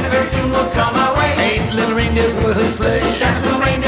Santa very soon will come our way. 8 little reindeers pull his sleigh. Santa's little reindeer